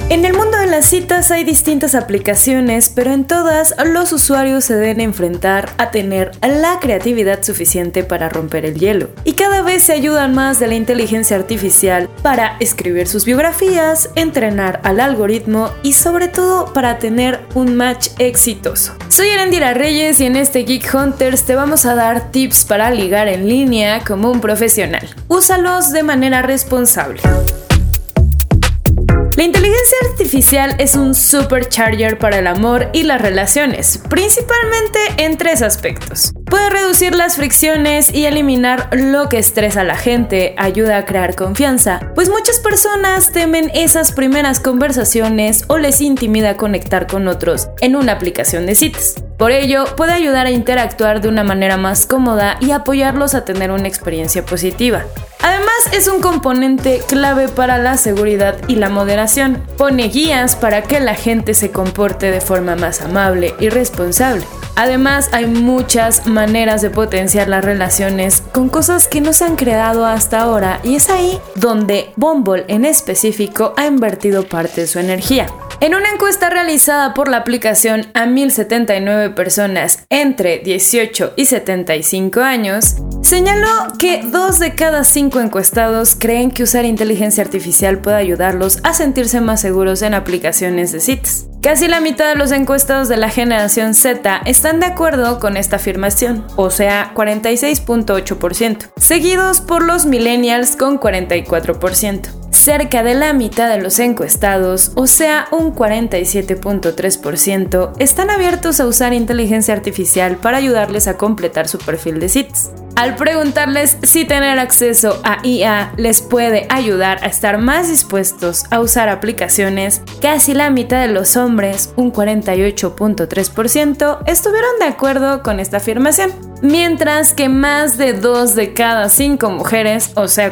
En el mundo de las citas hay distintas aplicaciones, pero en todas los usuarios se deben enfrentar a tener la creatividad suficiente para romper el hielo. Y cada vez se ayudan más de la inteligencia artificial para escribir sus biografías, entrenar al algoritmo y sobre todo para tener un match exitoso. Soy Erendira Reyes y en este Geek Hunters te vamos a dar tips para ligar en línea como un profesional. Úsalos de manera responsable. La inteligencia artificial es un supercharger para el amor y las relaciones, principalmente en 3 aspectos. Puede reducir las fricciones y eliminar lo que estresa a la gente, ayuda a crear confianza, pues muchas personas temen esas primeras conversaciones o les intimida conectar con otros en una aplicación de citas. Por ello, puede ayudar a interactuar de una manera más cómoda y apoyarlos a tener una experiencia positiva. Además, es un componente clave para la seguridad y la moderación. Pone guías para que la gente se comporte de forma más amable y responsable. Además, hay muchas maneras de potenciar las relaciones con cosas que no se han creado hasta ahora y es ahí donde Bumble en específico ha invertido parte de su energía. En una encuesta realizada por la aplicación a 1,079 personas entre 18 y 75 años, señaló que 2 de cada 5 encuestados creen que usar inteligencia artificial puede ayudarlos a sentirse más seguros en aplicaciones de citas. Casi la mitad de los encuestados de la generación Z están de acuerdo con esta afirmación, o sea, 46.8%, seguidos por los millennials con 44%. Cerca de la mitad de los encuestados, o sea, un 47.3%, están abiertos a usar inteligencia artificial para ayudarles a completar su perfil de citas. Al preguntarles si tener acceso a IA les puede ayudar a estar más dispuestos a usar aplicaciones, casi la mitad de los hombres, un 48.3%, estuvieron de acuerdo con esta afirmación, mientras que más de 2 de cada 5 mujeres, o sea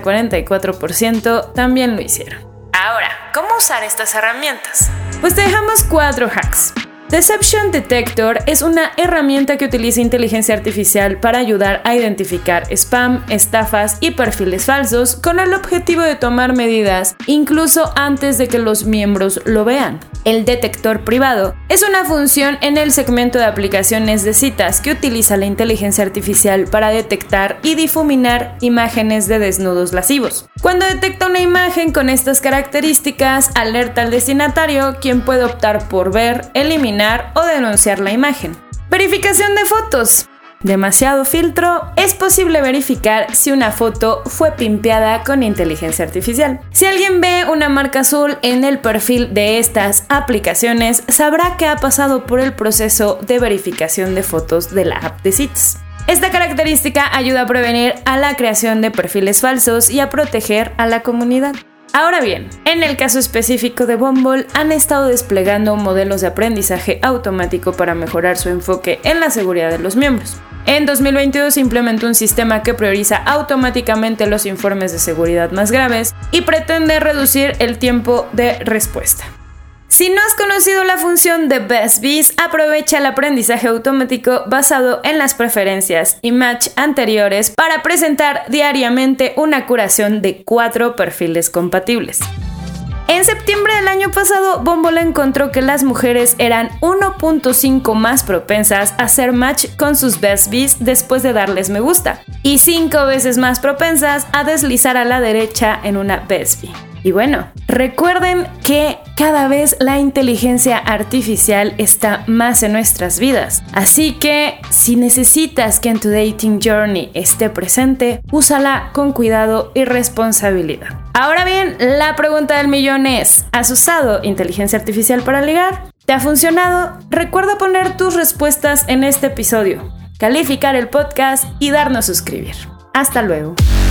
44%, también lo hicieron. Ahora, ¿cómo usar estas herramientas? Pues te dejamos 4 hacks. Deception Detector es una herramienta que utiliza inteligencia artificial para ayudar a identificar spam, estafas y perfiles falsos con el objetivo de tomar medidas incluso antes de que los miembros lo vean. El detector privado es una función en el segmento de aplicaciones de citas que utiliza la inteligencia artificial para detectar y difuminar imágenes de desnudos lascivos. Cuando detecta una imagen con estas características, alerta al destinatario, quien puede optar por ver, eliminar o denunciar la imagen. Verificación de fotos. Demasiado filtro. Es posible verificar si una foto fue pimpeada con inteligencia artificial. Si alguien ve una marca azul en el perfil de estas aplicaciones, sabrá que ha pasado por el proceso de verificación de fotos de la app de citas. Esta característica ayuda a prevenir a la creación de perfiles falsos y a proteger a la comunidad. Ahora bien, en el caso específico de Bumble, han estado desplegando modelos de aprendizaje automático para mejorar su enfoque en la seguridad de los miembros. En 2022 se implementó un sistema que prioriza automáticamente los informes de seguridad más graves y pretende reducir el tiempo de respuesta. Si no has conocido la función de Best Bees, aprovecha el aprendizaje automático basado en las preferencias y match anteriores para presentar diariamente una curación de 4 perfiles compatibles. En septiembre del año pasado, Bumble encontró que las mujeres eran 1.5 más propensas a hacer match con sus Best Bees después de darles me gusta y 5 veces más propensas a deslizar a la derecha en una Best Bee. Y bueno, recuerden que cada vez la inteligencia artificial está más en nuestras vidas. Así que si necesitas que en tu dating journey esté presente, úsala con cuidado y responsabilidad. Ahora bien, la pregunta del millón es: ¿has usado inteligencia artificial para ligar? ¿Te ha funcionado? Recuerda poner tus respuestas en este episodio, calificar el podcast y darnos suscribir. Hasta luego.